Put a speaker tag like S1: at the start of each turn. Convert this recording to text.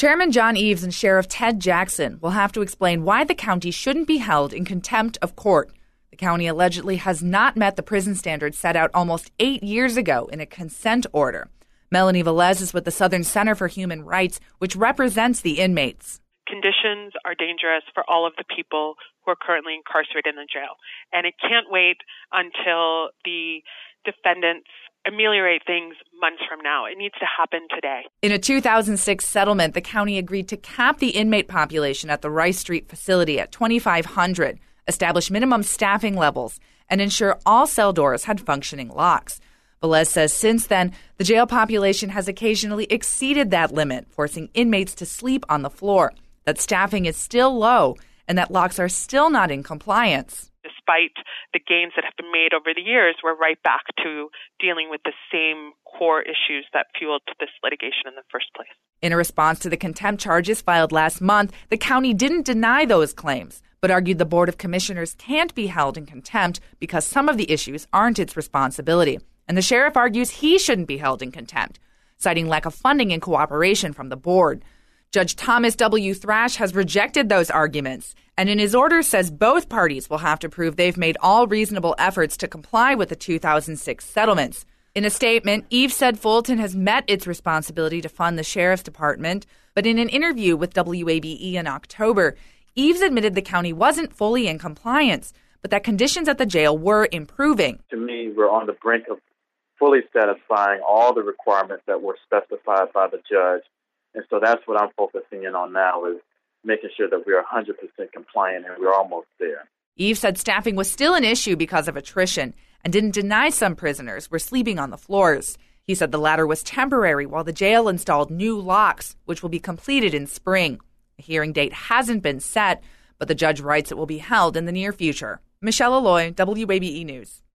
S1: Chairman John Eves and Sheriff Ted Jackson will have to explain why the county shouldn't be held in contempt of court. The county allegedly has not met the prison standards set out almost 8 years ago in a consent order. Melanie Velez is with the Southern Center for Human Rights, which represents the inmates.
S2: Conditions are dangerous for all of the people who are currently incarcerated in the jail. And it can't wait until the defendants ameliorate things months from now. It needs to happen today.
S1: In a 2006 settlement, the county agreed to cap the inmate population at the Rice Street facility at 2,500, establish minimum staffing levels, and ensure all cell doors had functioning locks. Velez says since then, the jail population has occasionally exceeded that limit, forcing inmates to sleep on the floor, that staffing is still low, and that locks are still not in compliance.
S2: Despite the gains that have been made over the years, we're right back to dealing with the same core issues that fueled this litigation in the first place.
S1: In a response to the contempt charges filed last month, the county didn't deny those claims, but argued the Board of Commissioners can't be held in contempt because some of the issues aren't its responsibility. And the sheriff argues he shouldn't be held in contempt, citing lack of funding and cooperation from the board. Judge Thomas W. Thrash has rejected those arguments, and in his order says both parties will have to prove they've made all reasonable efforts to comply with the 2006 settlements. In a statement, Eves said Fulton has met its responsibility to fund the sheriff's department, but in an interview with WABE in October, Eves admitted the county wasn't fully in compliance, but that conditions at the jail were improving.
S3: To me, we're on the brink of fully satisfying all the requirements that were specified by the judge. And so that's what I'm focusing in on now, is making sure that we are 100% compliant, and we're almost there.
S1: Eves said staffing was still an issue because of attrition and didn't deny some prisoners were sleeping on the floors. He said the latter was temporary while the jail installed new locks, which will be completed in spring. A hearing date hasn't been set, but the judge writes it will be held in the near future. Michelle Alloy, WABE News.